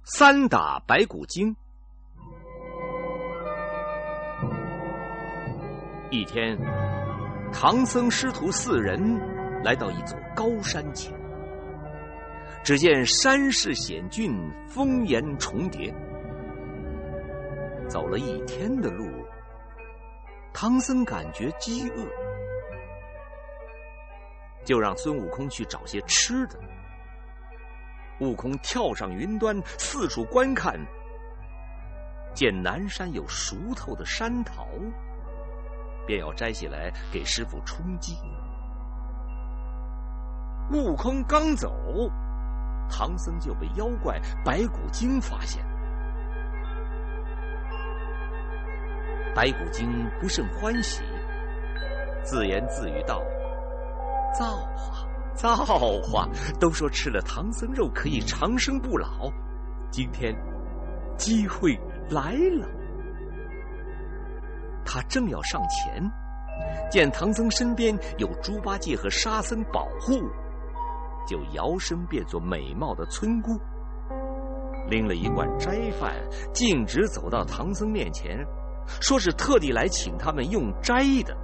3打白骨精。一天，唐僧师徒4人来到一座高山前，只见山势险峻，峰岩重叠。走了1天的路，唐僧感觉饥饿，就让孙悟空去找些吃的。悟空跳上云端，四处观看，见南山有熟透的山桃，便要摘下来给师父充饥。悟空刚走，唐僧就被妖怪白骨精发现。白骨精不甚欢喜，自言自语道：造化，都说吃了唐僧肉可以长生不老，今天机会来了。他正要上前，见唐僧身边有猪八戒和沙僧保护，就摇身变作美貌的村姑，拎了一罐斋饭，径直走到唐僧面前，说是特地来请他们用斋的。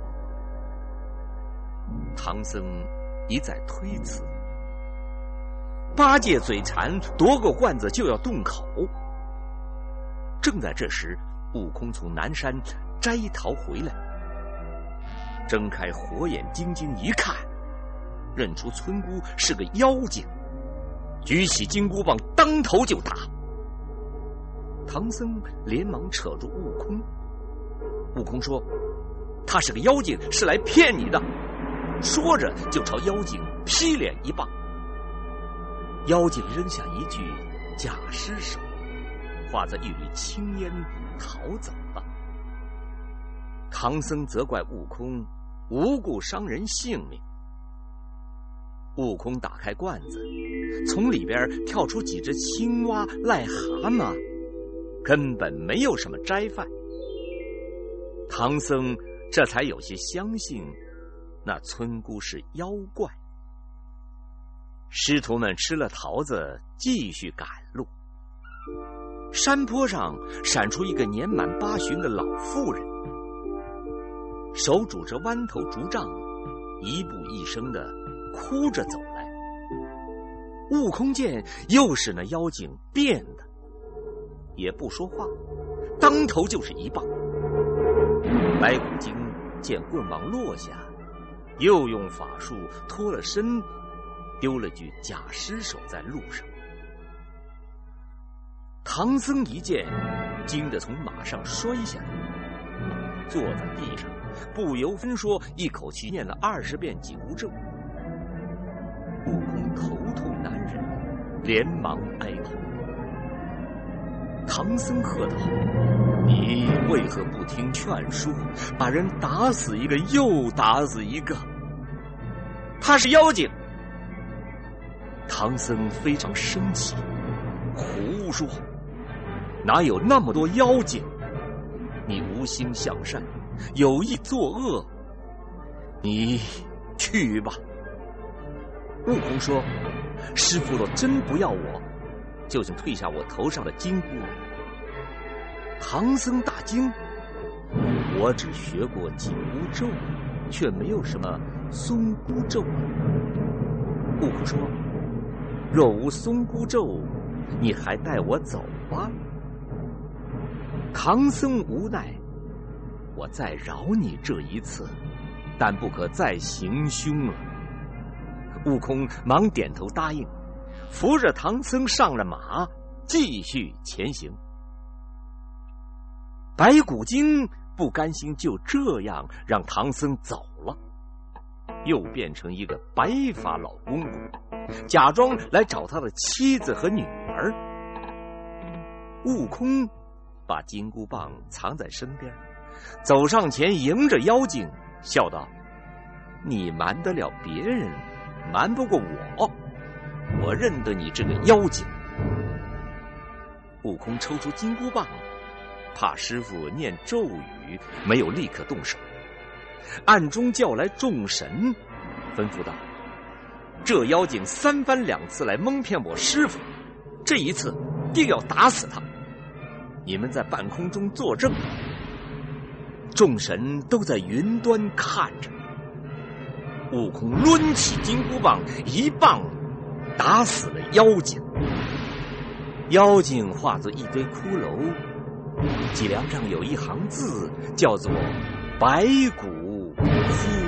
唐僧一再推辞，八戒嘴馋，夺过罐子就要动口。正在这时，悟空从南山摘桃回来，睁开火眼金睛一看，认出村姑是个妖精，举起金箍棒当头就打。唐僧连忙扯住悟空，悟空说：他是个妖精，是来骗你的。说着就朝妖精劈脸一棒，妖精扔下一句假尸首，化作一缕青烟逃走了。唐僧责怪悟空无故伤人性命。悟空打开罐子，从里边跳出几只青蛙、癞蛤蟆，根本没有什么斋饭。唐僧这才有些相信那村姑是妖怪。师徒们吃了桃子，继续赶路。山坡上闪出一个年满80的老妇人，手拄着弯头竹杖，一步一声的哭着走来。悟空见又是那妖精变的，也不说话，当头就是一棒。白骨精见棍棒落下，又用法术脱了身，丢了具假尸首在路上。唐僧一见，惊得从马上摔下来，坐在地上，不由分说一口气念了20遍紧箍咒。悟空头痛难忍，连忙哀痛。唐僧喝道：你为何不听劝说，把人打死一个又打死一个？他是妖精。唐僧非常生气，胡说，哪有那么多妖精？你无心向善，有意作恶，你去吧。悟空说：师父若真不要我，就请退下我头上的金箍。唐僧大惊，我只学过紧箍咒，却没有什么松箍咒。悟空说：若无松箍咒，你还带我走吧？唐僧无奈：我再饶你这一次，但不可再行凶了。悟空忙点头答应，扶着唐僧上了马，继续前行。白骨精不甘心就这样让唐僧走了，又变成一个白发老公公，假装来找他的妻子和女儿。悟空把金箍棒藏在身边，走上前迎着妖精，笑道：你瞒得了别人，瞒不过我，我认得你这个妖精。悟空抽出金箍棒，怕师父念咒语，没有立刻动手，暗中叫来众神，吩咐道：这妖精3番2次来蒙骗我师父，这一次定要打死他。你们在半空中作证，众神都在云端看着。悟空抡起金箍棒，一棒打死了妖精。妖精化作一堆骷髅，脊梁上有一行字，叫做“白骨枯